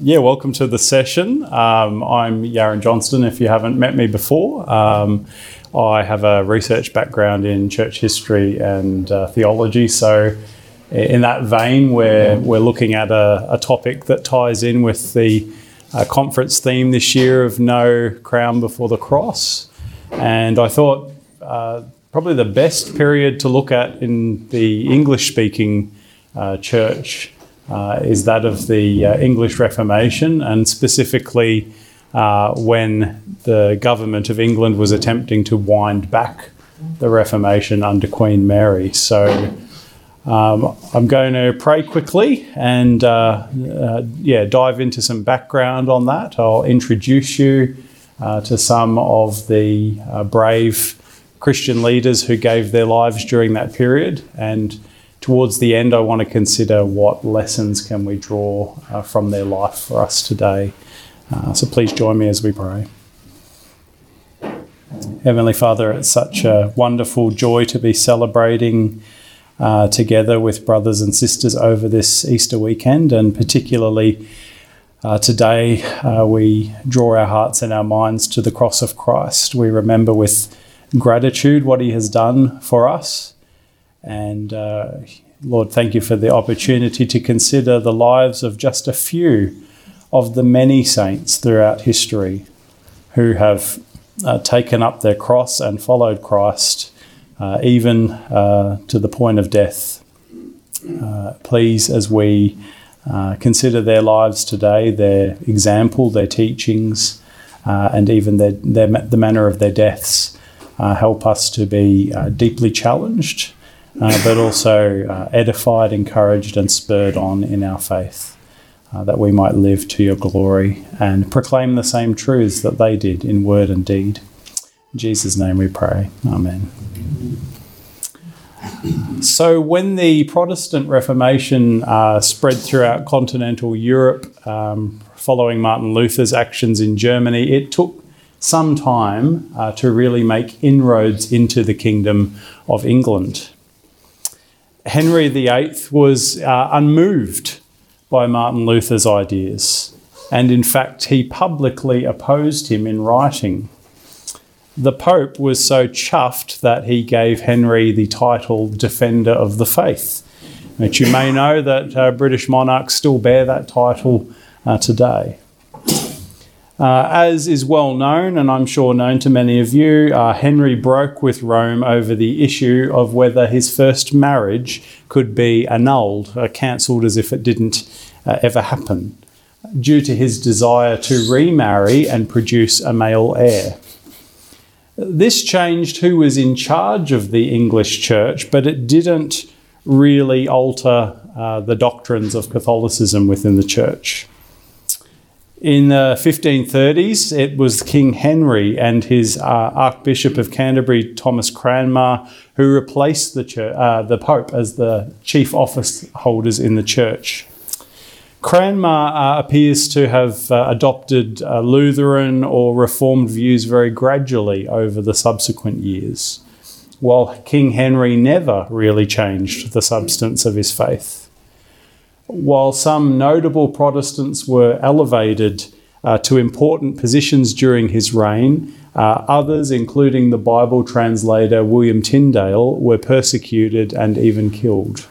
Welcome to the session. I'm Yaron Johnston, if you haven't met me before. I have a research background in church history and theology, so in that vein we're looking at a topic that ties in with the conference theme this year of No Crown Before the Cross. And I thought probably the best period to look at in the English-speaking church is that of the English Reformation, and specifically when the government of England was attempting to wind back the Reformation under Queen Mary. So I'm going to pray quickly and dive into some background on that. I'll introduce you to some of the brave Christian leaders who gave their lives during that period, and towards the end, I want to consider what lessons can we draw from their life for us today. So please join me as we pray. Heavenly Father, it's such a wonderful joy to be celebrating together with brothers and sisters over this Easter weekend, and particularly today we draw our hearts and our minds to the cross of Christ. We remember with gratitude what he has done for us. And Lord, thank you for the opportunity to consider the lives of just a few of the many saints throughout history who have taken up their cross and followed Christ, even to the point of death. Please, as we consider their lives today, their example, their teachings, and even the manner of their deaths, help us to be deeply challenged, but also edified, encouraged and spurred on in our faith, that we might live to your glory and proclaim the same truths that they did in word and deed. In Jesus' name we pray. Amen. So when the Protestant Reformation spread throughout continental Europe, following Martin Luther's actions in Germany, it took some time to really make inroads into the Kingdom of England. Henry VIII was unmoved by Martin Luther's ideas, and in fact he publicly opposed him in writing. The Pope was so chuffed that he gave Henry the title Defender of the Faith, which you may know that British monarchs still bear that title today. As is well known, and I'm sure known to many of you, Henry broke with Rome over the issue of whether his first marriage could be annulled, cancelled as if it didn't ever happen, due to his desire to remarry and produce a male heir. This changed who was in charge of the English church, but it didn't really alter the doctrines of Catholicism within the church. In the 1530s, it was King Henry and his Archbishop of Canterbury, Thomas Cranmer, who replaced the Pope as the chief office holders in the church. Cranmer appears to have adopted Lutheran or Reformed views very gradually over the subsequent years, while King Henry never really changed the substance of his faith. While some notable Protestants were elevated to important positions during his reign, others, including the Bible translator William Tyndale, were persecuted and even killed.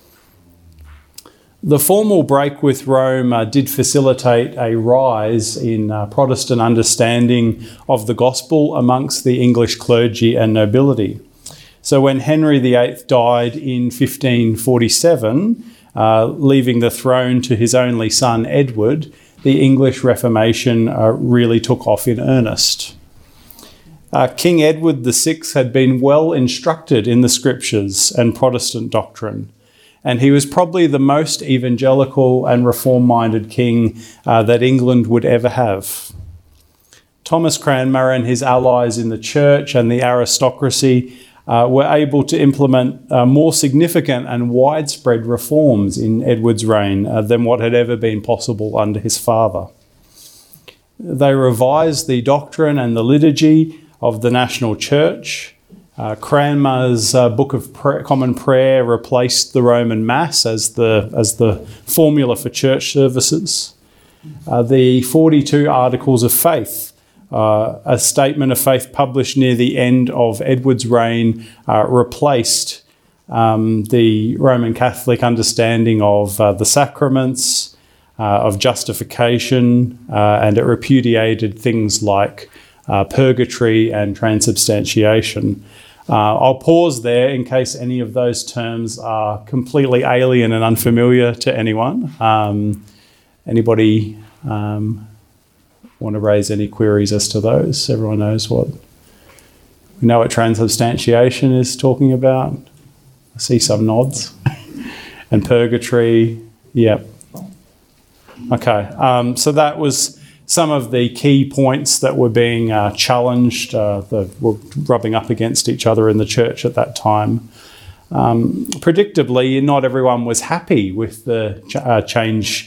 The formal break with Rome did facilitate a rise in Protestant understanding of the gospel amongst the English clergy and nobility. So when Henry VIII died in 1547, leaving the throne to his only son Edward, the English Reformation really took off in earnest. King Edward VI had been well instructed in the scriptures and Protestant doctrine, and he was probably the most evangelical and reform-minded king that England would ever have. Thomas Cranmer and his allies in the church and the aristocracy were able to implement more significant and widespread reforms in Edward's reign than what had ever been possible under his father. They revised the doctrine and the liturgy of the national church. Cranmer's Book of Common Prayer replaced the Roman Mass as the formula for church services. The 42 Articles of Faith, a statement of faith published near the end of Edward's reign, replaced the Roman Catholic understanding of the sacraments, of justification, and it repudiated things like purgatory and transubstantiation. I'll pause there in case any of those terms are completely alien and unfamiliar to anyone. Anybody want to raise any queries as to those? Everyone knows what we know what transubstantiation is talking about. I see some nods. And purgatory, yep. Okay, so that was some of the key points that were being challenged, that were rubbing up against each other in the church at that time. Predictably, not everyone was happy with the change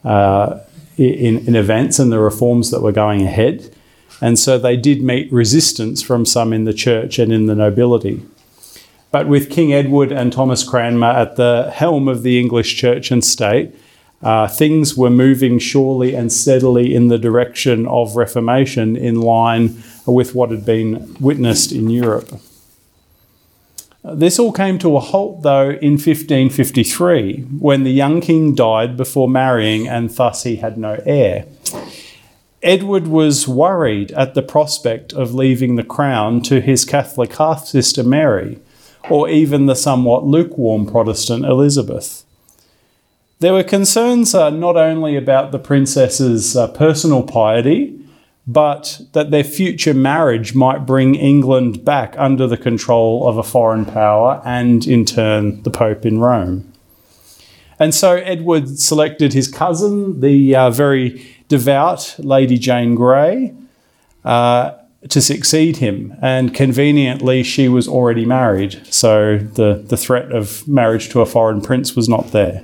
in events and the reforms that were going ahead. And so they did meet resistance from some in the church and in the nobility. But with King Edward and Thomas Cranmer at the helm of the English church and state, things were moving surely and steadily in the direction of Reformation, in line with what had been witnessed in Europe. This all came to a halt, though, in 1553, when the young king died before marrying, and thus he had no heir. Edward was worried at the prospect of leaving the crown to his Catholic half-sister Mary, or even the somewhat lukewarm Protestant Elizabeth. There were concerns not only about the princess's personal piety, but that their future marriage might bring England back under the control of a foreign power and, in turn, the Pope in Rome. And so Edward selected his cousin, the very devout Lady Jane Grey, to succeed him. And conveniently, she was already married, so the threat of marriage to a foreign prince was not there.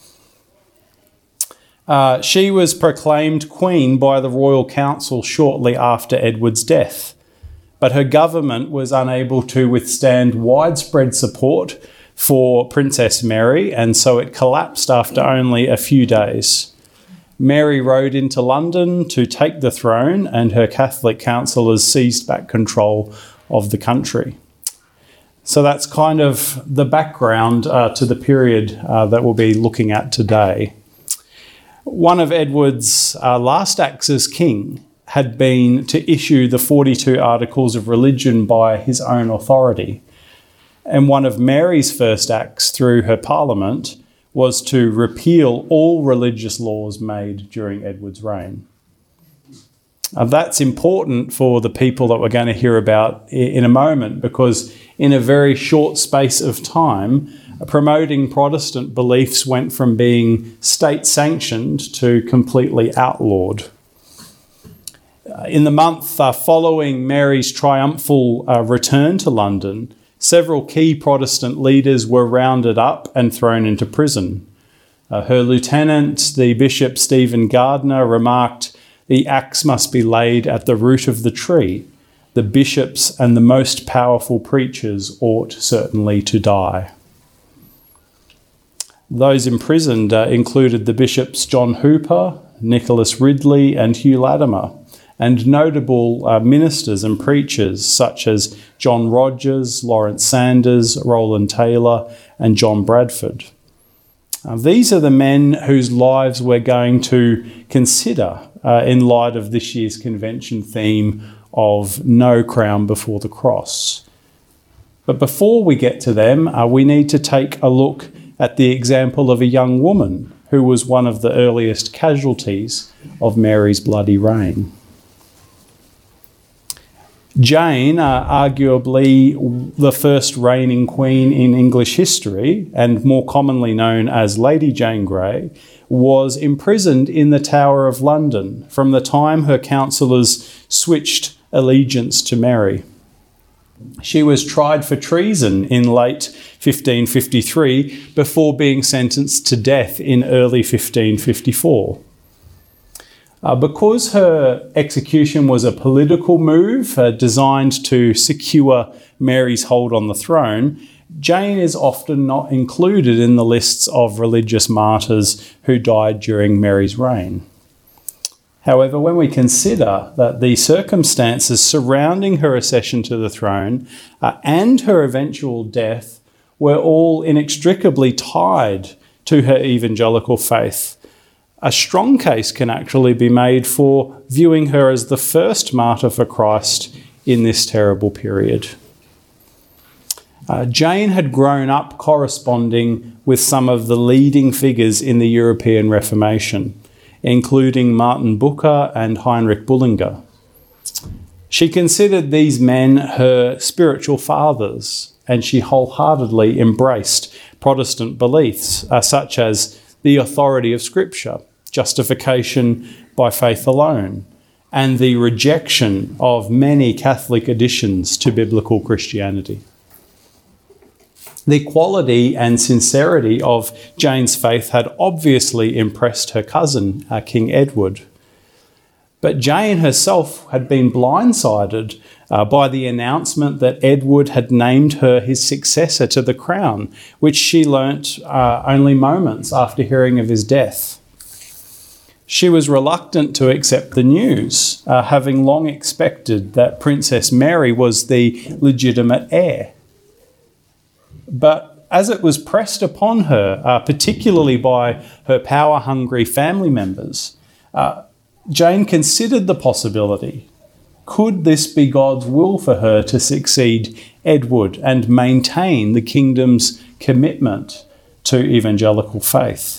She was proclaimed queen by the royal council shortly after Edward's death, but her government was unable to withstand widespread support for Princess Mary, and so it collapsed after only a few days. Mary rode into London to take the throne, and her Catholic councillors seized back control of the country. So that's kind of the background to the period that we'll be looking at today. One of Edward's last acts as king had been to issue the 42 Articles of Religion by his own authority. And one of Mary's first acts through her parliament was to repeal all religious laws made during Edward's reign. That's important for the people that we're going to hear about in a moment, because in a very short space of time, promoting Protestant beliefs went from being state-sanctioned to completely outlawed. In the month following Mary's triumphal return to London, several key Protestant leaders were rounded up and thrown into prison. Her lieutenant, the Bishop Stephen Gardiner, remarked, "The axe must be laid at the root of the tree. The bishops and the most powerful preachers ought certainly to die." Those imprisoned included the bishops John Hooper, Nicholas Ridley and Hugh Latimer, and notable ministers and preachers such as John Rogers, Lawrence Sanders, Roland Taylor and John Bradford. These are the men whose lives we're going to consider in light of this year's convention theme of No Crown Before the Cross. But before we get to them, we need to take a look at the example of a young woman who was one of the earliest casualties of Mary's bloody reign. Jane, arguably the first reigning queen in English history, and more commonly known as Lady Jane Grey, was imprisoned in the Tower of London from the time her councillors switched allegiance to Mary. She was tried for treason in late 1553 before being sentenced to death in early 1554. Because her execution was a political move designed to secure Mary's hold on the throne, Jane is often not included in the lists of religious martyrs who died during Mary's reign. However, when we consider that the circumstances surrounding her accession to the throne and her eventual death were all inextricably tied to her evangelical faith, a strong case can actually be made for viewing her as the first martyr for Christ in this terrible period. Jane had grown up corresponding with some of the leading figures in the European Reformation, including Martin Bucer and Heinrich Bullinger. She considered these men her spiritual fathers, and she wholeheartedly embraced Protestant beliefs such as the authority of Scripture, justification by faith alone, and the rejection of many Catholic additions to biblical Christianity. The quality and sincerity of Jane's faith had obviously impressed her cousin, King Edward. But Jane herself had been blindsided by the announcement that Edward had named her his successor to the crown, which she learnt only moments after hearing of his death. She was reluctant to accept the news, having long expected that Princess Mary was the legitimate heir. But as it was pressed upon her, particularly by her power-hungry family members, Jane considered the possibility. Could this be God's will for her to succeed Edward and maintain the kingdom's commitment to evangelical faith?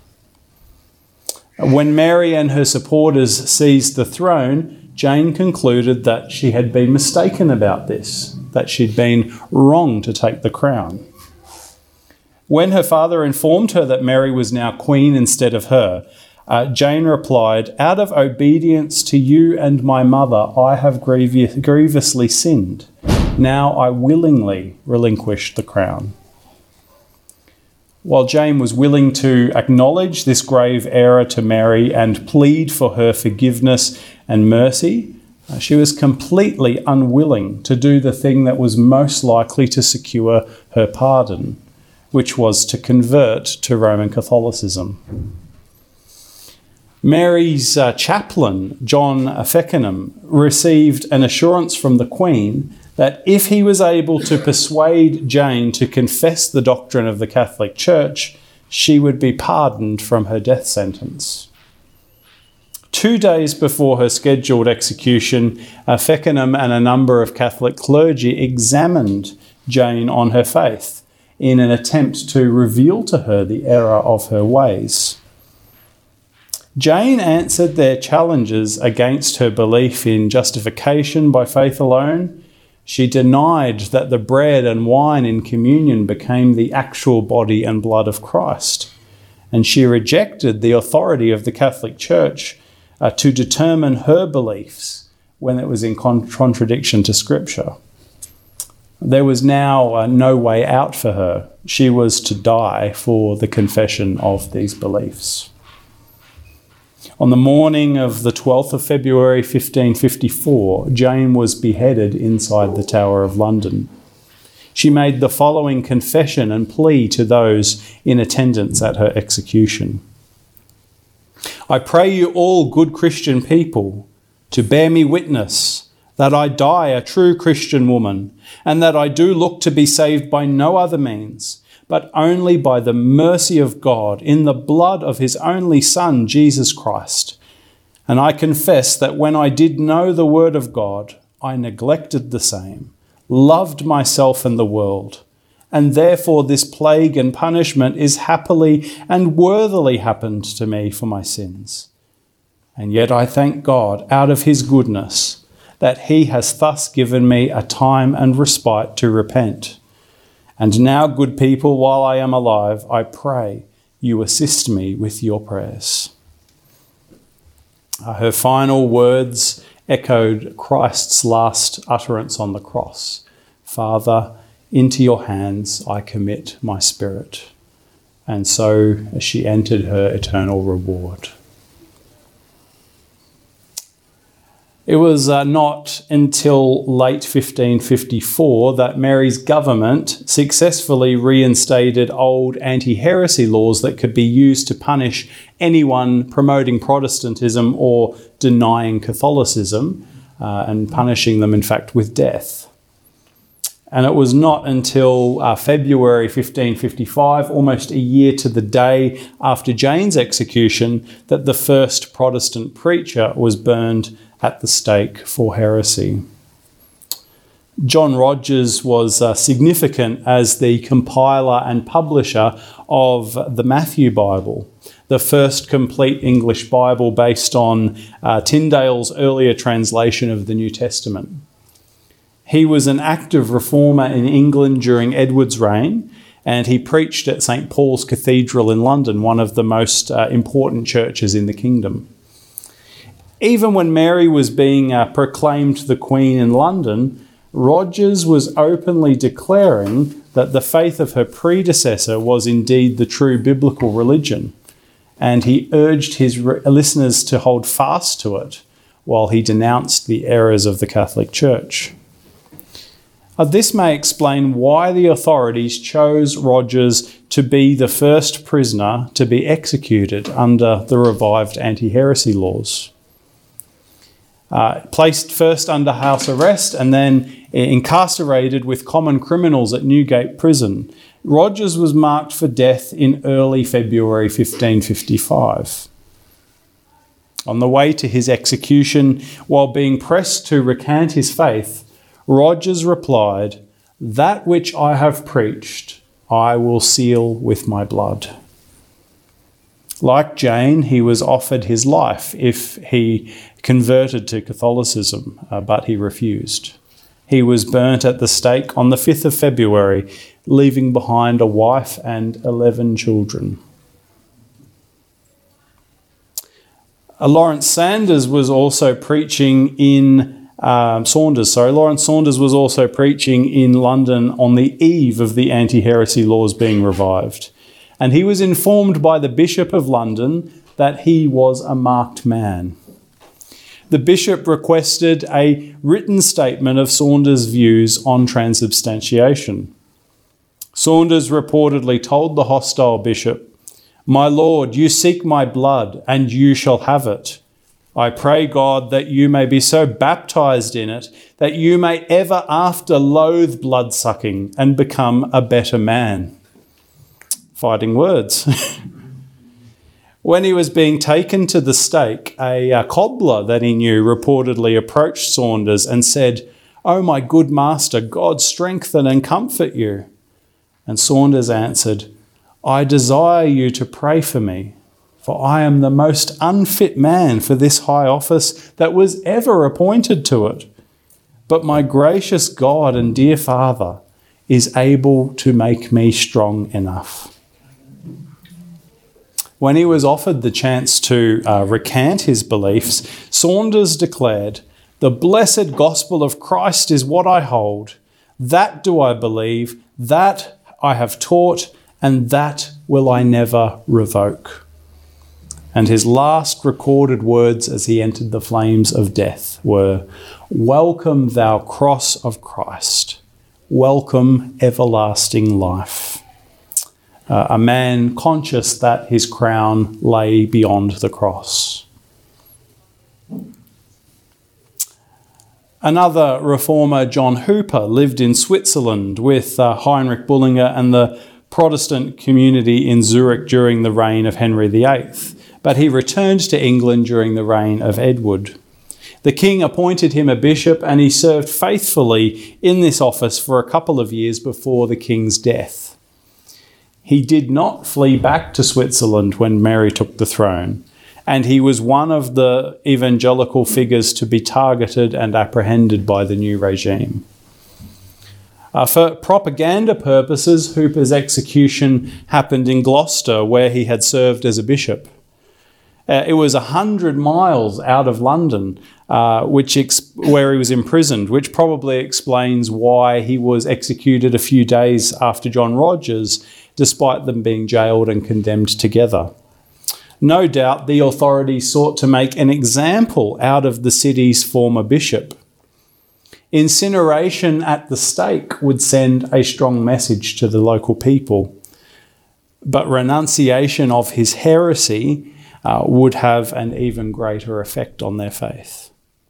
When Mary and her supporters seized the throne, Jane concluded that she had been mistaken about this, that she'd been wrong to take the crown. When her father informed her that Mary was now queen instead of her, Jane replied, "Out of obedience to you and my mother, I have grievously sinned. Now I willingly relinquish the crown." While Jane was willing to acknowledge this grave error to Mary and plead for her forgiveness and mercy, she was completely unwilling to do the thing that was most likely to secure her pardon, which was to convert to Roman Catholicism. Mary's chaplain, John Feckenham, received an assurance from the Queen that if he was able to persuade Jane to confess the doctrine of the Catholic Church, she would be pardoned from her death sentence. 2 days before her scheduled execution, Feckenham and a number of Catholic clergy examined Jane on her faith in an attempt to reveal to her the error of her ways. Jane answered their challenges against her belief in justification by faith alone. She denied that the bread and wine in communion became the actual body and blood of Christ. And she rejected the authority of the Catholic Church to determine her beliefs when it was in contradiction to Scripture. There was now no way out for her. She was to die for the confession of these beliefs. On the morning of the 12th of February 1554, Jane was beheaded inside the Tower of London. She made the following confession and plea to those in attendance at her execution. "I pray you all, good Christian people, to bear me witness that I die a true Christian woman, and that I do look to be saved by no other means, but only by the mercy of God in the blood of his only Son, Jesus Christ. And I confess that when I did know the word of God, I neglected the same, loved myself and the world, and therefore this plague and punishment is happily and worthily happened to me for my sins. And yet I thank God out of his goodness that he has thus given me a time and respite to repent. And now, good people, while I am alive, I pray you assist me with your prayers." Her final words echoed Christ's last utterance on the cross. "Father, into your hands I commit my spirit." And so she entered her eternal reward. It was not until late 1554 that Mary's government successfully reinstated old anti-heresy laws that could be used to punish anyone promoting Protestantism or denying Catholicism, and punishing them, in fact, with death. And it was not until February 1555, almost a year to the day after Jane's execution, that the first Protestant preacher was burned at the stake for heresy. John Rogers was significant as the compiler and publisher of the Matthew Bible, the first complete English Bible based on Tyndale's earlier translation of the New Testament. He was an active reformer in England during Edward's reign, and he preached at St. Paul's Cathedral in London, one of the most important churches in the kingdom. Even when Mary was being proclaimed the Queen in London, Rogers was openly declaring that the faith of her predecessor was indeed the true biblical religion, and he urged his listeners to hold fast to it while he denounced the errors of the Catholic Church. This may explain why the authorities chose Rogers to be the first prisoner to be executed under the revived anti-heresy laws. Placed first under house arrest and then incarcerated with common criminals at Newgate Prison, Rogers was marked for death in early February 1555. On the way to his execution, while being pressed to recant his faith, Rogers replied, "That which I have preached, I will seal with my blood." Like Jane, he was offered his life if he converted to Catholicism, but he refused. He was burnt at the stake on the 5th of February, leaving behind a wife and 11 children. Lawrence Saunders was also preaching in Lawrence Saunders was also preaching in London on the eve of the anti-heresy laws being revived. And he was informed by the Bishop of London that he was a marked man. The bishop requested a written statement of Saunders' views on transubstantiation. Saunders reportedly told the hostile bishop, "My lord, you seek my blood, and you shall have it. I pray God that you may be so baptized in it that you may ever after loathe blood-sucking and become a better man." Fighting words. When he was being taken to the stake, a cobbler that he knew reportedly approached Saunders and said, "Oh, my good master, God strengthen and comfort you." And Saunders answered, "I desire you to pray for me, for I am the most unfit man for this high office that was ever appointed to it. But my gracious God and dear Father is able to make me strong enough." When he was offered the chance to recant his beliefs, Saunders declared, "The blessed gospel of Christ is what I hold. That do I believe, that I have taught, and that will I never revoke." And his last recorded words as he entered the flames of death were, "Welcome thou cross of Christ. Welcome everlasting life." A man conscious that his crown lay beyond the cross. Another reformer, John Hooper, lived in Switzerland with Heinrich Bullinger and the Protestant community in Zurich during the reign of Henry VIII, but he returned to England during the reign of Edward. The king appointed him a bishop, and he served faithfully in this office for a couple of years before the king's death. He did not flee back to Switzerland when Mary took the throne, and he was one of the evangelical figures to be targeted and apprehended by the new regime. For propaganda purposes, Hooper's execution happened in Gloucester, where he had served as a bishop. It was 100 miles out of London, where he was imprisoned, which probably explains why he was executed a few days after John Rogers, despite them being jailed and condemned together. No doubt the authorities sought to make an example out of the city's former bishop. Incineration at the stake would send a strong message to the local people, but renunciation of his heresy would have an even greater effect on their faith.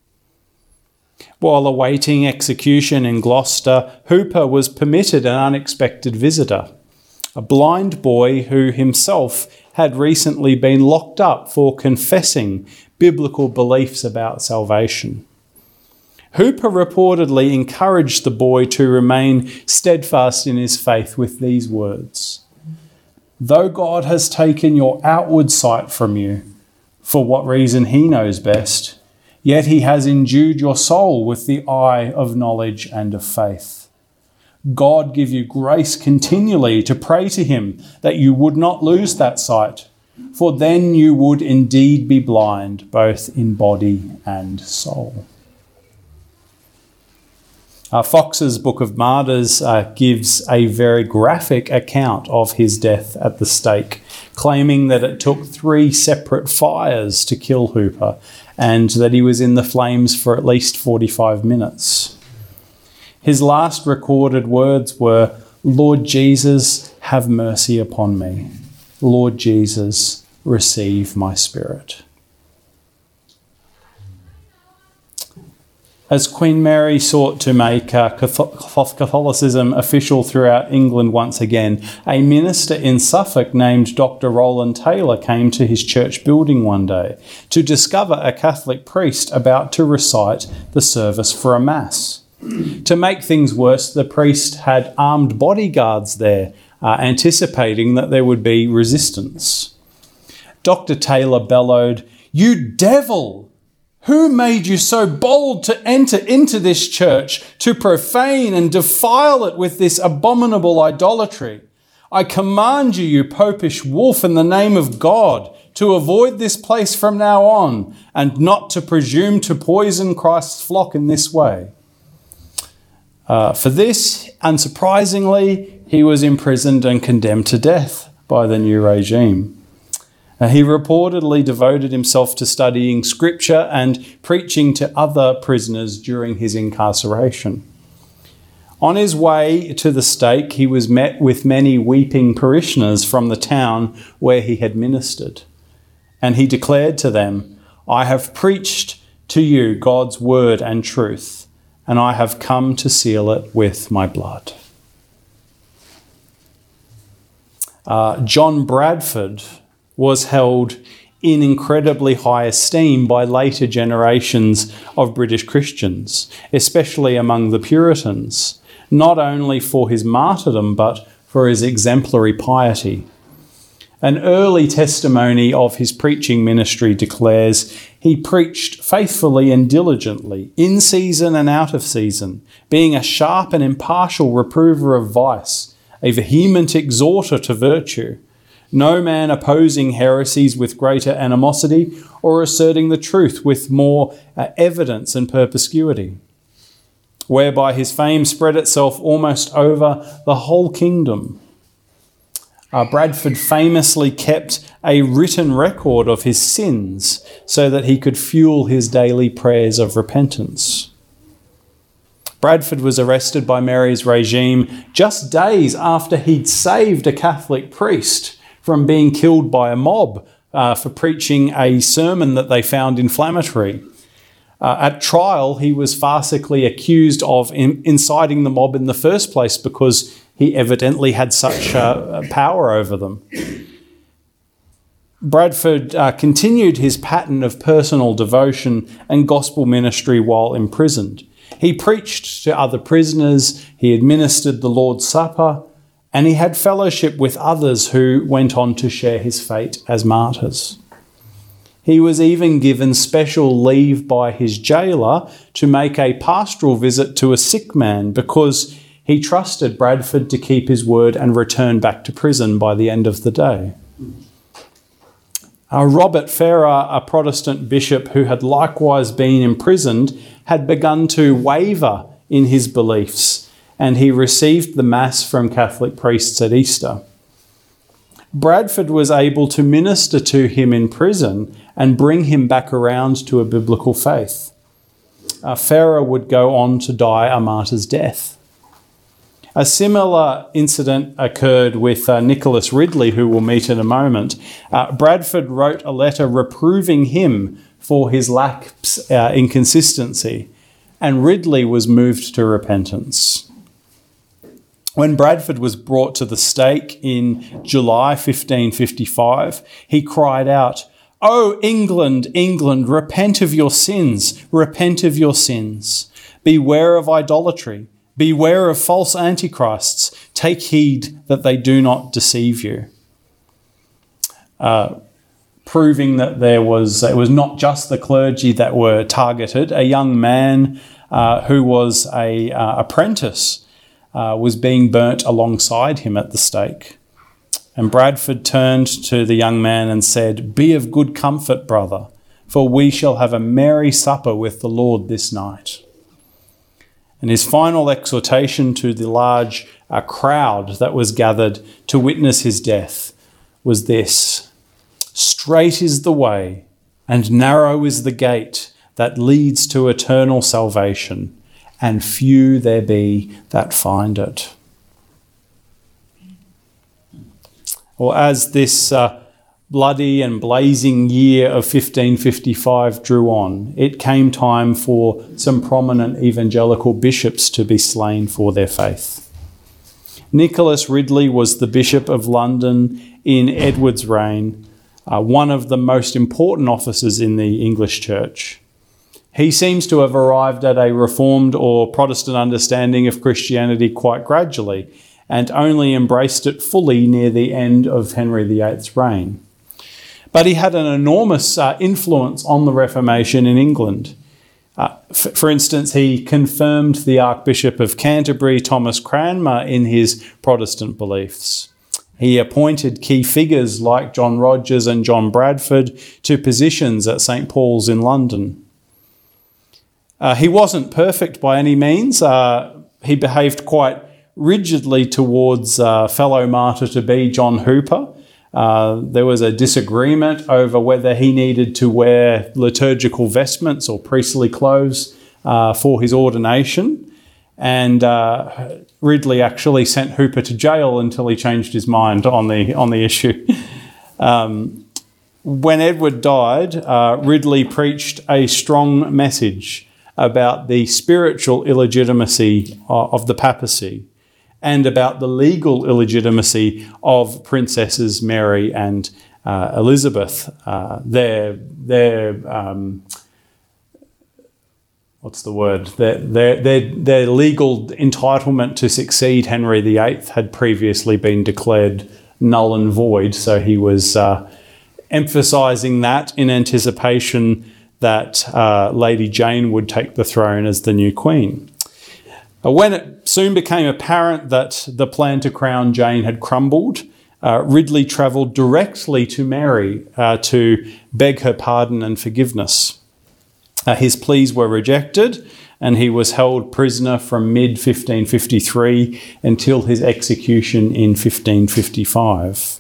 While awaiting execution in Gloucester, Hooper was permitted an unexpected visitor, a blind boy who himself had recently been locked up for confessing biblical beliefs about salvation. Hooper reportedly encouraged the boy to remain steadfast in his faith with these words: "Though God has taken your outward sight from you, for what reason he knows best, yet he has endued your soul with the eye of knowledge and of faith. God give you grace continually to pray to him that you would not lose that sight, for then you would indeed be blind, both in body and soul." Fox's Book of Martyrs gives a very graphic account of his death at the stake, claiming that it took 3 separate fires to kill Hooper and that he was in the flames for at least 45 minutes. His last recorded words were, "Lord Jesus, have mercy upon me. Lord Jesus, receive my spirit." As Queen Mary sought to make Catholicism official throughout England once again, a minister in Suffolk named Dr. Roland Taylor came to his church building one day to discover a Catholic priest about to recite the service for a mass. To make things worse, the priest had armed bodyguards there, anticipating that there would be resistance. Dr. Taylor bellowed, "You devil! Who made you so bold to enter into this church, to profane and defile it with this abominable idolatry? I command you, you popish wolf, in the name of God, to avoid this place from now on, and not to presume to poison Christ's flock in this way." For this, unsurprisingly, he was imprisoned and condemned to death by the new regime. He reportedly devoted himself to studying scripture and preaching to other prisoners during his incarceration. On his way to the stake, he was met with many weeping parishioners from the town where he had ministered. And he declared to them, "I have preached to you God's word and truth, and I have come to seal it with my blood." John Bradford was held in incredibly high esteem by later generations of British Christians, especially among the Puritans, not only for his martyrdom but for his exemplary piety. An early testimony of his preaching ministry declares, "He preached faithfully and diligently, in season and out of season, being a sharp and impartial reprover of vice, a vehement exhorter to virtue, no man opposing heresies with greater animosity or asserting the truth with more evidence and perspicuity, whereby his fame spread itself almost over the whole kingdom." Bradford famously kept a written record of his sins so that he could fuel his daily prayers of repentance. Bradford was arrested by Mary's regime just days after he'd saved a Catholic priest from being killed by a mob for preaching a sermon that they found inflammatory. At trial, he was farcically accused of inciting the mob in the first place because he evidently had such power over them. Bradford continued his pattern of personal devotion and gospel ministry while imprisoned. He preached to other prisoners, he administered the Lord's Supper, and he had fellowship with others who went on to share his fate as martyrs. He was even given special leave by his jailer to make a pastoral visit to a sick man because he trusted Bradford to keep his word and return back to prison by the end of the day. Robert Ferrer, a Protestant bishop who had likewise been imprisoned, had begun to waver in his beliefs, and he received the Mass from Catholic priests at Easter. Bradford was able to minister to him in prison and bring him back around to a biblical faith. Farrer would go on to die a martyr's death. A similar incident occurred with Nicholas Ridley, who we'll meet in a moment. Bradford wrote a letter reproving him for his lapse in consistency, and Ridley was moved to repentance. When Bradford was brought to the stake in July 1555, he cried out, "O England, England, repent of your sins, repent of your sins. Beware of idolatry, beware of false antichrists, take heed that they do not deceive you." Proving that it was not just the clergy that were targeted. A young man who was an apprentice was being burnt alongside him at the stake. And Bradford turned to the young man and said, "Be of good comfort, brother, for we shall have a merry supper with the Lord this night." And his final exhortation to the large crowd that was gathered to witness his death was this: "Straight is the way and narrow is the gate that leads to eternal salvation, and few there be that find it." Well, as this bloody and blazing year of 1555 drew on, it came time for some prominent evangelical bishops to be slain for their faith. Nicholas Ridley was the Bishop of London in Edward's reign, one of the most important offices in the English Church. He seems to have arrived at a Reformed or Protestant understanding of Christianity quite gradually, and only embraced it fully near the end of Henry VIII's reign. But he had an enormous influence on the Reformation in England. For instance, he confirmed the Archbishop of Canterbury, Thomas Cranmer, in his Protestant beliefs. He appointed key figures like John Rogers and John Bradford to positions at St. Paul's in London. He wasn't perfect by any means. He behaved quite rigidly towards fellow martyr-to-be John Hooper. There was a disagreement over whether he needed to wear liturgical vestments or priestly clothes for his ordination. And Ridley actually sent Hooper to jail until he changed his mind on the issue. When Edward died, Ridley preached a strong message about the spiritual illegitimacy of the papacy and about the legal illegitimacy of Princesses Mary and Elizabeth. Their legal entitlement to succeed Henry VIII had previously been declared null and void, so he was emphasising that in anticipation that Lady Jane would take the throne as the new queen. When it soon became apparent that the plan to crown Jane had crumbled, Ridley travelled directly to Mary to beg her pardon and forgiveness. His pleas were rejected, and he was held prisoner from mid-1553 until his execution in 1555.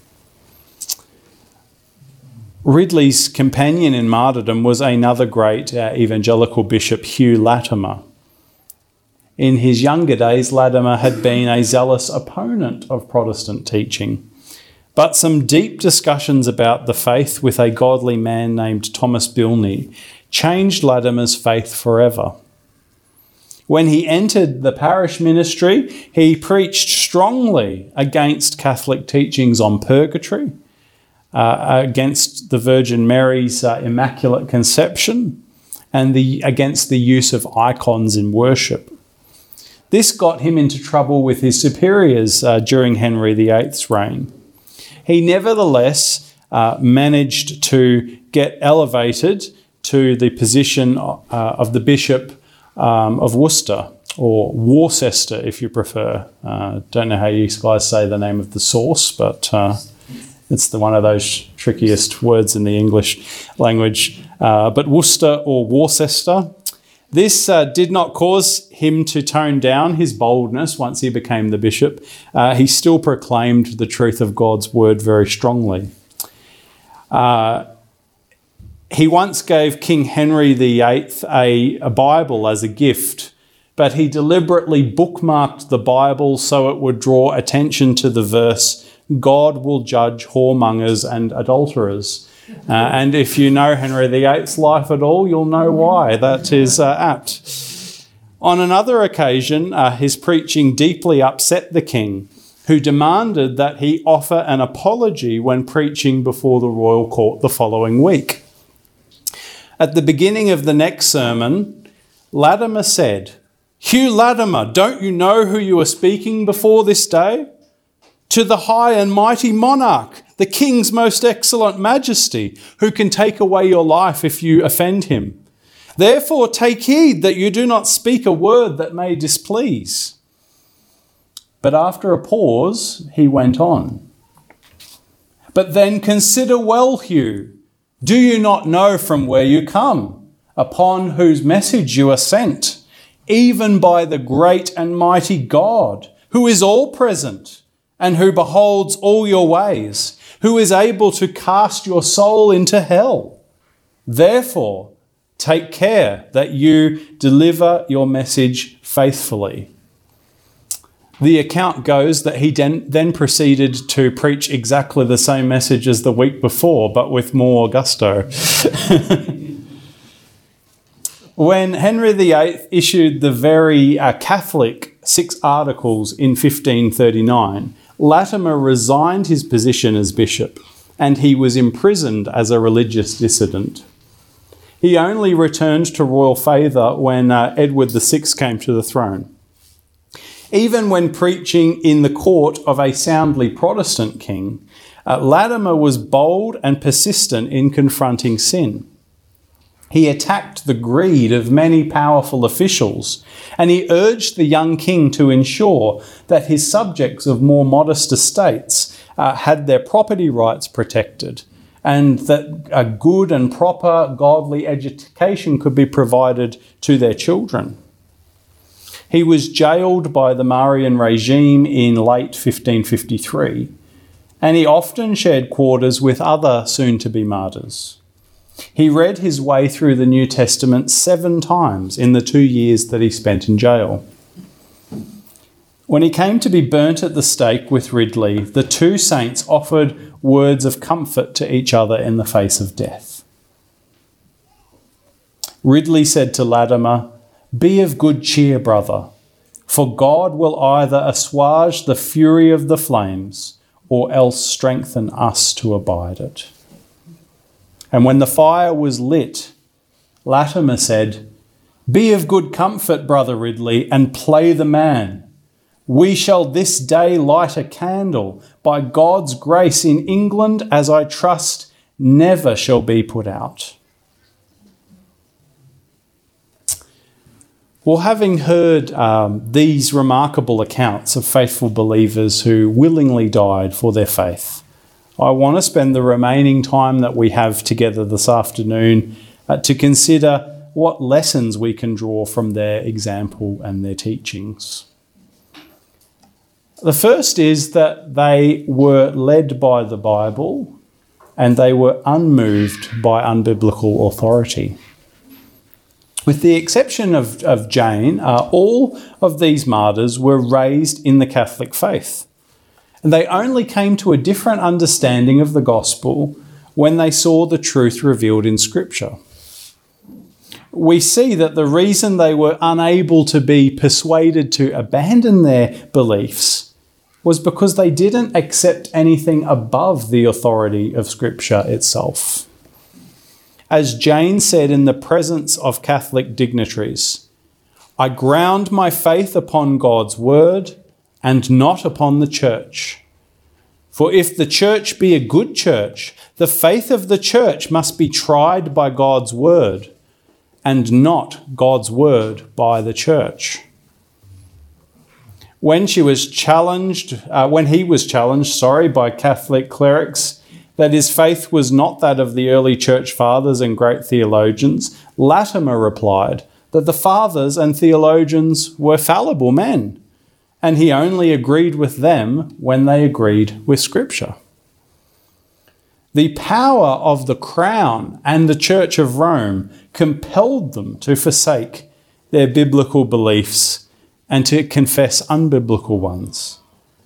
Ridley's companion in martyrdom was another great evangelical bishop, Hugh Latimer. In his younger days, Latimer had been a zealous opponent of Protestant teaching, but some deep discussions about the faith with a godly man named Thomas Bilney changed Latimer's faith forever. When he entered the parish ministry, he preached strongly against Catholic teachings on purgatory, against the Virgin Mary's Immaculate Conception, and against the use of icons in worship. This got him into trouble with his superiors during Henry VIII's reign. He nevertheless managed to get elevated to the position of the Bishop of Worcester, or Worcester if you prefer. Don't know how you guys say the name of the source, but it's one of those trickiest words in the English language. But Worcester or Worcester. This did not cause him to tone down his boldness once he became the bishop. He still proclaimed the truth of God's word very strongly. He once gave King Henry VIII a Bible as a gift, but he deliberately bookmarked the Bible so it would draw attention to the verse, "God will judge whoremongers and adulterers." And if you know Henry VIII's life at all, you'll know why that is apt. On another occasion, his preaching deeply upset the king, who demanded that he offer an apology when preaching before the royal court the following week. At the beginning of the next sermon, Latimer said, "Hugh Latimer, don't you know who you are speaking before this day? To the high and mighty monarch, the king's most excellent majesty, who can take away your life if you offend him. Therefore take heed that you do not speak a word that may displease." But after a pause, he went on. "But then consider well, Hugh. Do you not know from where you come, upon whose message you are sent, even by the great and mighty God, who is all present and who beholds all your ways, who is able to cast your soul into hell? Therefore, take care that you deliver your message faithfully." The account goes that he then proceeded to preach exactly the same message as the week before, but with more gusto. When Henry VIII issued the very Catholic 6 Articles in 1539, Latimer resigned his position as bishop, and he was imprisoned as a religious dissident. He only returned to royal favour when Edward VI came to the throne. Even when preaching in the court of a soundly Protestant king, Latimer was bold and persistent in confronting sin. He attacked the greed of many powerful officials, and he urged the young king to ensure that his subjects of more modest estates had their property rights protected, and that a good and proper godly education could be provided to their children. He was jailed by the Marian regime in late 1553, and he often shared quarters with other soon-to-be martyrs. He read his way through the New Testament 7 times in the 2 years that he spent in jail. When he came to be burnt at the stake with Ridley, the 2 saints offered words of comfort to each other in the face of death. Ridley said to Latimer, "Be of good cheer, brother, for God will either assuage the fury of the flames or else strengthen us to abide it." And when the fire was lit, Latimer said, "Be of good comfort, brother Ridley, and play the man. We shall this day light a candle by God's grace in England, as I trust never shall be put out." Well, having heard these remarkable accounts of faithful believers who willingly died for their faith, I want to spend the remaining time that we have together this afternoon to consider what lessons we can draw from their example and their teachings. The first is that they were led by the Bible and they were unmoved by unbiblical authority. With the exception of Jane, all of these martyrs were raised in the Catholic faith. And they only came to a different understanding of the gospel when they saw the truth revealed in Scripture. We see that the reason they were unable to be persuaded to abandon their beliefs was because they didn't accept anything above the authority of Scripture itself. As Jane said in the presence of Catholic dignitaries, "I ground my faith upon God's word and not upon the church. For if the church be a good church, the faith of the church must be tried by God's word, and not God's word by the church." When he was challenged by Catholic clerics that his faith was not that of the early church fathers and great theologians, Latimer replied, that the fathers and theologians were fallible men, and he only agreed with them when they agreed with Scripture. The power of the crown and the Church of Rome compelled them to forsake their biblical beliefs and to confess unbiblical ones.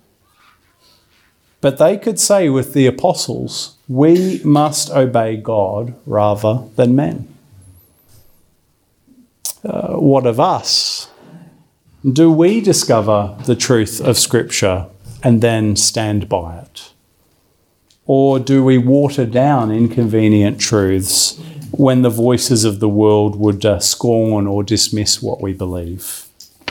But they could say with the apostles, we must obey God rather than men. What of us? Do we discover the truth of Scripture and then stand by it? Or do we water down inconvenient truths when the voices of the world would scorn or dismiss what we believe?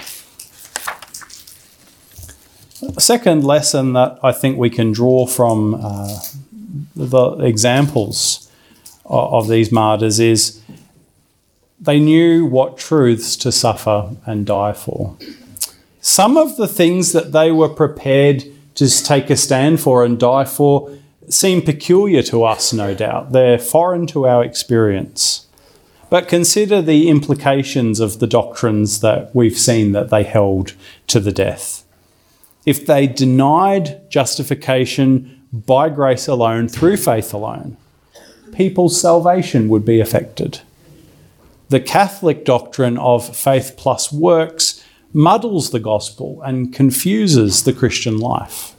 A second lesson that I think we can draw from the examples of these martyrs is they knew what truths to suffer and die for. Some of the things that they were prepared to take a stand for and die for seem peculiar to us, no doubt. They're foreign to our experience. But consider the implications of the doctrines that we've seen that they held to the death. If they denied justification by grace alone, through faith alone, people's salvation would be affected. The Catholic doctrine of faith plus works muddles the gospel and confuses the Christian life.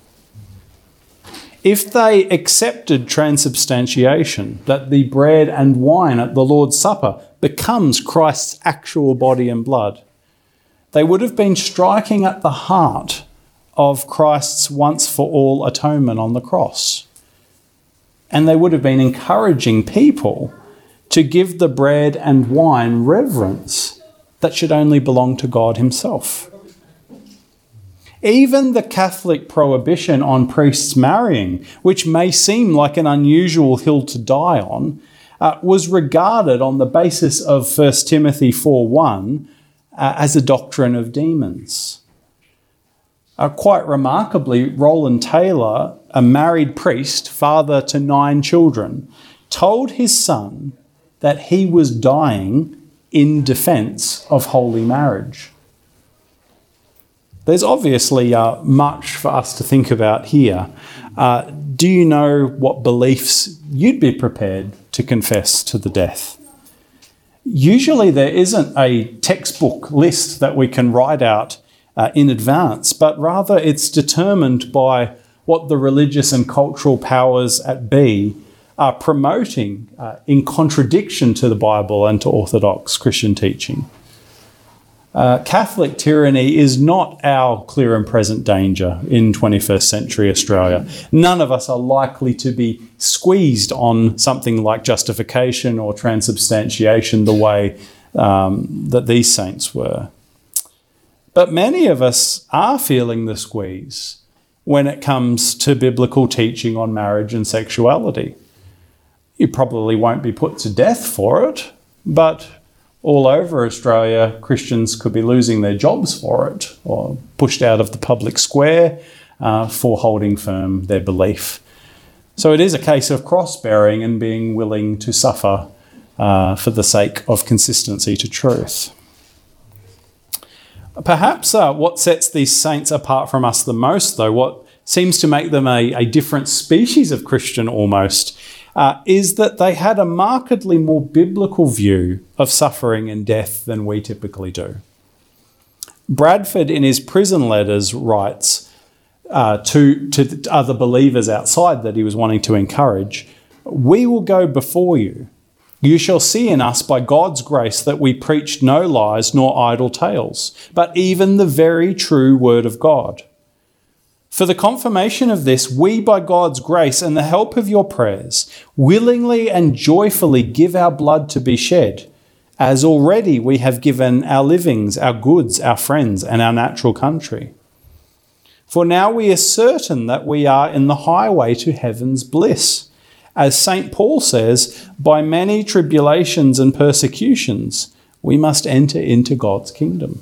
If they accepted transubstantiation, that the bread and wine at the Lord's Supper becomes Christ's actual body and blood, they would have been striking at the heart of Christ's once-for-all atonement on the cross. And they would have been encouraging people to give the bread and wine reverence that should only belong to God himself. Even the Catholic prohibition on priests marrying, which may seem like an unusual hill to die on, was regarded on the basis of 1 Timothy 4:1 as a doctrine of demons. Quite remarkably, Roland Taylor, a married priest, father to 9 children, told his son that he was dying in defence of holy marriage. There's obviously much for us to think about here. Do you know what beliefs you'd be prepared to confess to the death? Usually there isn't a textbook list that we can write out in advance, but rather it's determined by what the religious and cultural powers at be are promoting in contradiction to the Bible and to orthodox Christian teaching. Catholic tyranny is not our clear and present danger in 21st century Australia. None of us are likely to be squeezed on something like justification or transubstantiation the way that these saints were. But many of us are feeling the squeeze when it comes to biblical teaching on marriage and sexuality. You probably won't be put to death for it, but all over Australia, Christians could be losing their jobs for it or pushed out of the public square for holding firm their belief. So it is a case of cross-bearing and being willing to suffer for the sake of consistency to truth. Perhaps what sets these saints apart from us the most, though, what seems to make them a different species of Christian almost, is that they had a markedly more biblical view of suffering and death than we typically do. Bradford, in his prison letters, writes to other believers outside that he was wanting to encourage, "We will go before you. You shall see in us by God's grace that we preached no lies nor idle tales, but even the very true word of God. For the confirmation of this, we, by God's grace and the help of your prayers, willingly and joyfully give our blood to be shed, as already we have given our livings, our goods, our friends, and our natural country. For now we are certain that we are in the highway to heaven's bliss. As St. Paul says, by many tribulations and persecutions, we must enter into God's kingdom."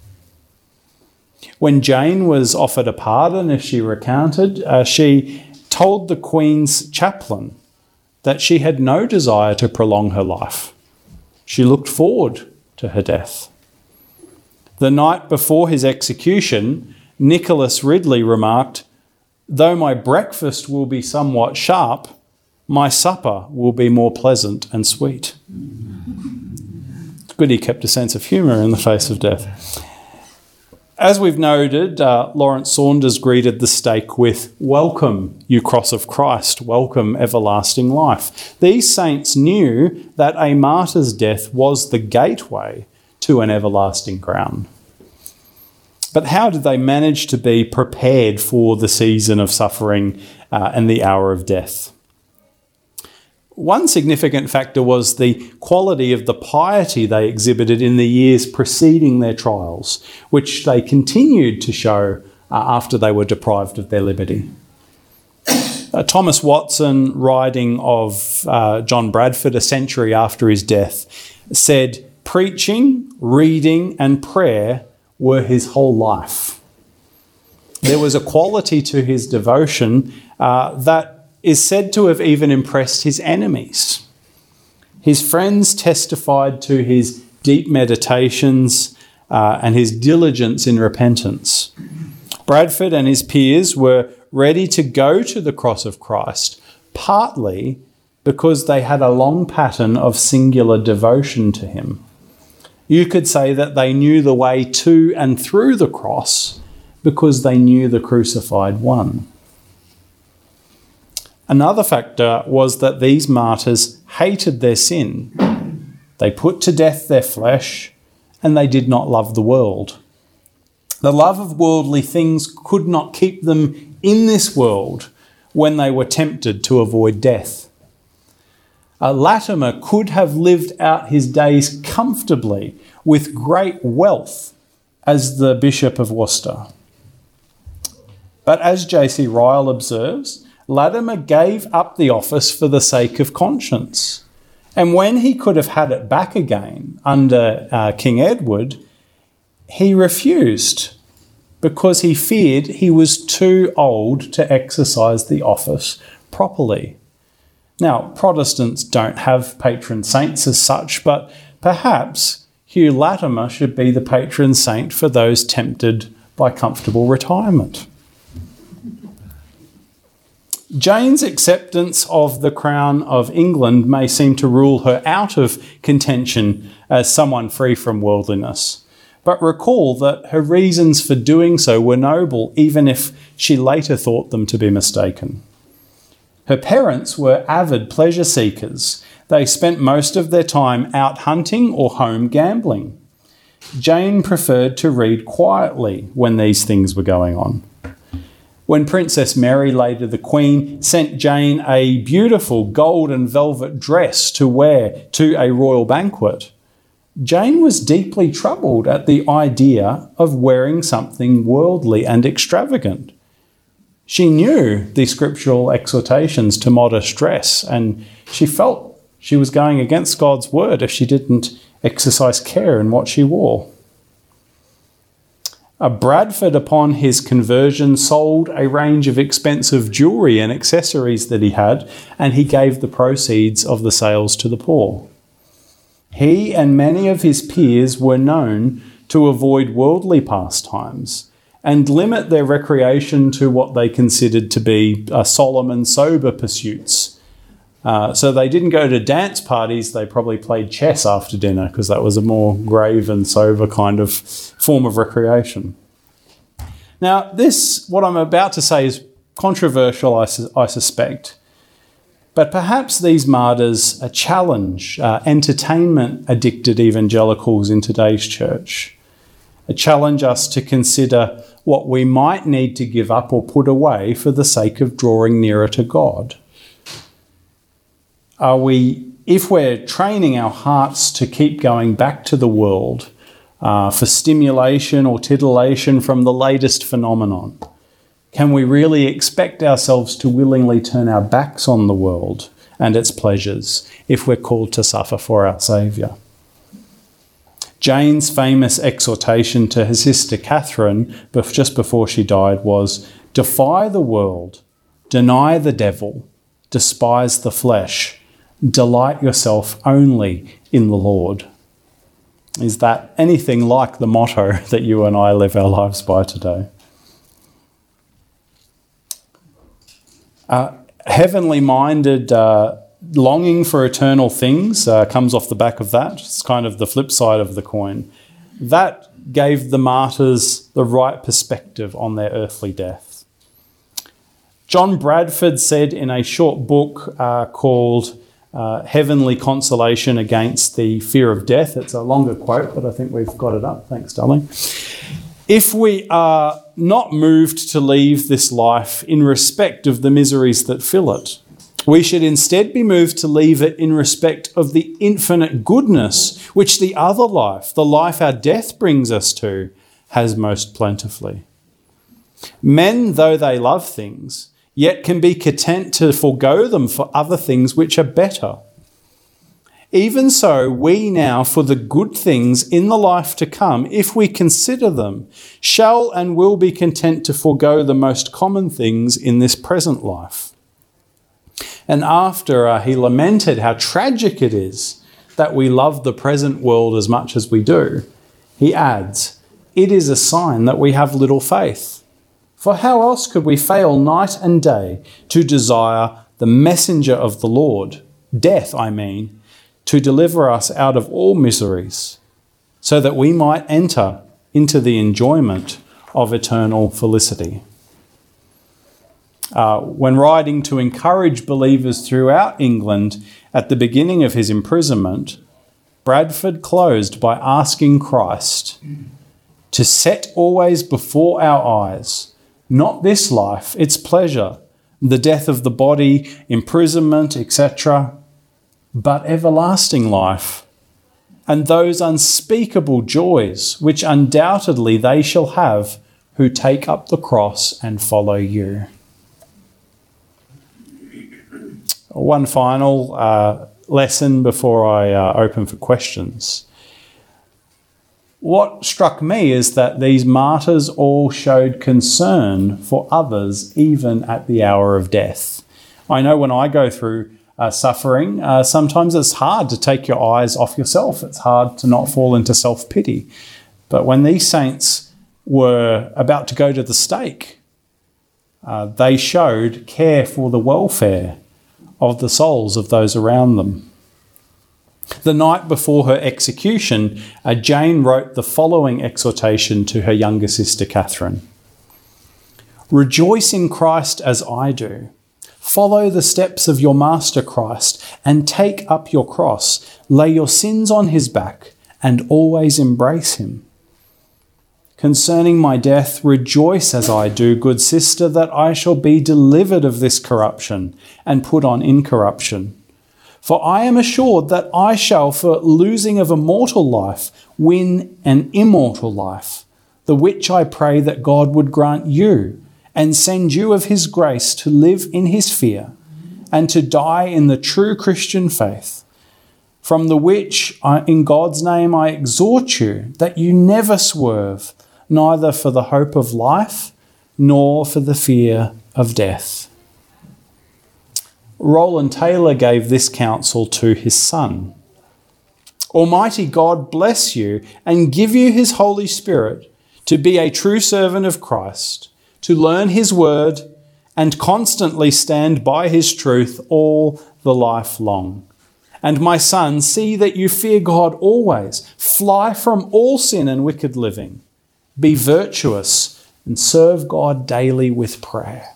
When Jane was offered a pardon, as she recounted, she told the Queen's chaplain that she had no desire to prolong her life. She looked forward to her death. The night before his execution, Nicholas Ridley remarked, "Though my breakfast will be somewhat sharp, my supper will be more pleasant and sweet." It's good he kept a sense of humour in the face of death. As we've noted, Lawrence Saunders greeted the stake with, "Welcome, you cross of Christ, welcome everlasting life." These saints knew that a martyr's death was the gateway to an everlasting crown. But how did they manage to be prepared for the season of suffering and the hour of death? One significant factor was the quality of the piety they exhibited in the years preceding their trials, which they continued to show after they were deprived of their liberty. Thomas Watson, writing of John Bradford a century after his death, said, "Preaching, reading and prayer were his whole life." There was a quality to his devotion that is said to have even impressed his enemies. His friends testified to his deep meditations and his diligence in repentance. Bradford and his peers were ready to go to the cross of Christ, partly because they had a long pattern of singular devotion to him. You could say that they knew the way to and through the cross because they knew the crucified one. Another factor was that these martyrs hated their sin. They put to death their flesh and they did not love the world. The love of worldly things could not keep them in this world when they were tempted to avoid death. Latimer could have lived out his days comfortably with great wealth as the Bishop of Worcester. But as J.C. Ryle observes, Latimer gave up the office for the sake of conscience. And when he could have had it back again under King Edward, he refused because he feared he was too old to exercise the office properly. Now, Protestants don't have patron saints as such, but perhaps Hugh Latimer should be the patron saint for those tempted by comfortable retirement. Jane's acceptance of the crown of England may seem to rule her out of contention as someone free from worldliness. But recall that her reasons for doing so were noble, even if she later thought them to be mistaken. Her parents were avid pleasure seekers. They spent most of their time out hunting or home gambling. Jane preferred to read quietly when these things were going on. When Princess Mary, later the Queen, sent Jane a beautiful gold and velvet dress to wear to a royal banquet, Jane was deeply troubled at the idea of wearing something worldly and extravagant. She knew the scriptural exhortations to modest dress, and she felt she was going against God's word if she didn't exercise care in what she wore. Bradford, upon his conversion, sold a range of expensive jewellery and accessories that he had, and he gave the proceeds of the sales to the poor. He and many of his peers were known to avoid worldly pastimes and limit their recreation to what they considered to be solemn and sober pursuits. So they didn't go to dance parties, they probably played chess after dinner because that was a more grave and sober kind of form of recreation. Now, what I'm about to say is controversial, I suspect. But perhaps these martyrs challenge entertainment-addicted evangelicals in today's church. Challenge us to consider what we might need to give up or put away for the sake of drawing nearer to God. If we're training our hearts to keep going back to the world for stimulation or titillation from the latest phenomenon, can we really expect ourselves to willingly turn our backs on the world and its pleasures if we're called to suffer for our Saviour? Jane's famous exhortation to her sister Catherine just before she died was, "Defy the world, deny the devil, despise the flesh, delight yourself only in the Lord." Is that anything like the motto that you and I live our lives by today? Heavenly-minded longing for eternal things comes off the back of that. It's kind of the flip side of the coin. That gave the martyrs the right perspective on their earthly death. John Bradford said in a short book called Heavenly Consolation Against the Fear of Death. It's a longer quote, but I think we've got it up. Thanks, darling. If we are not moved to leave this life in respect of the miseries that fill it, we should instead be moved to leave it in respect of the infinite goodness which the other life, the life our death brings us to, has most plentifully. Men, though they love things, yet can be content to forego them for other things which are better. Even so, we now, for the good things in the life to come, if we consider them, shall and will be content to forego the most common things in this present life. And after he lamented how tragic it is that we love the present world as much as we do, he adds, "It is a sign that we have little faith. For how else could we fail night and day to desire the messenger of the Lord, death I mean, to deliver us out of all miseries, so that we might enter into the enjoyment of eternal felicity." When writing to encourage believers throughout England at the beginning of his imprisonment, Bradford closed by asking Christ to set always before our eyes not this life, its pleasure, the death of the body, imprisonment, etc., but everlasting life, and those unspeakable joys which undoubtedly they shall have who take up the cross and follow you. One final lesson before I open for questions. What struck me is that these martyrs all showed concern for others even at the hour of death. I know when I go through suffering, sometimes it's hard to take your eyes off yourself. It's hard to not fall into self-pity. But when these saints were about to go to the stake, they showed care for the welfare of the souls of those around them. The night before her execution, Jane wrote the following exhortation to her younger sister Catherine. "Rejoice in Christ as I do. Follow the steps of your Master Christ and take up your cross. Lay your sins on his back and always embrace him. Concerning my death, rejoice as I do, good sister, that I shall be delivered of this corruption and put on incorruption. For I am assured that I shall, for losing of a mortal life, win an immortal life, the which I pray that God would grant you, and send you of his grace to live in his fear, and to die in the true Christian faith, from the which, in God's name, I exhort you that you never swerve, neither for the hope of life, nor for the fear of death." Roland Taylor gave this counsel to his son. "Almighty God bless you and give you his Holy Spirit to be a true servant of Christ, to learn his word and constantly stand by his truth all the life long. And my son, see that you fear God always. Fly from all sin and wicked living. Be virtuous and serve God daily with prayer."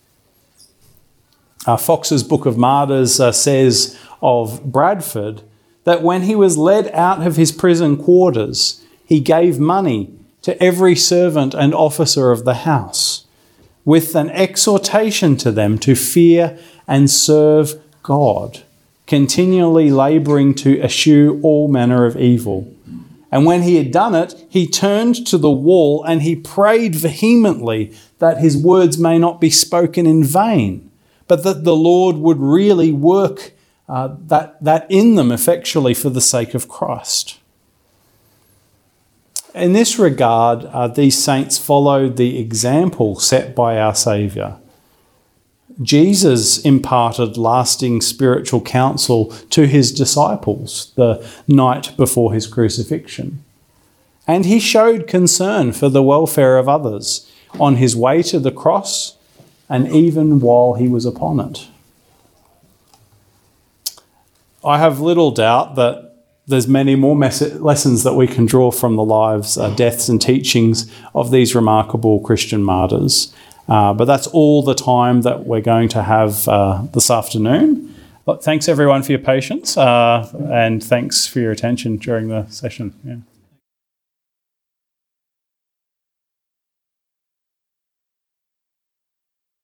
Fox's Book of Martyrs says of Bradford that when he was led out of his prison quarters, he gave money to every servant and officer of the house, with an exhortation to them to fear and serve God, continually labouring to eschew all manner of evil. And when he had done it, he turned to the wall and he prayed vehemently that his words may not be spoken in vain, but that the Lord would really work that in them effectually for the sake of Christ. In this regard, these saints followed the example set by our Saviour. Jesus imparted lasting spiritual counsel to his disciples the night before his crucifixion. And he showed concern for the welfare of others on his way to the cross and even while he was upon it. I have little doubt that there's many more lessons that we can draw from the lives, deaths and teachings of these remarkable Christian martyrs. But that's all the time that we're going to have this afternoon. But thanks everyone for your patience and thanks for your attention during the session. Yeah.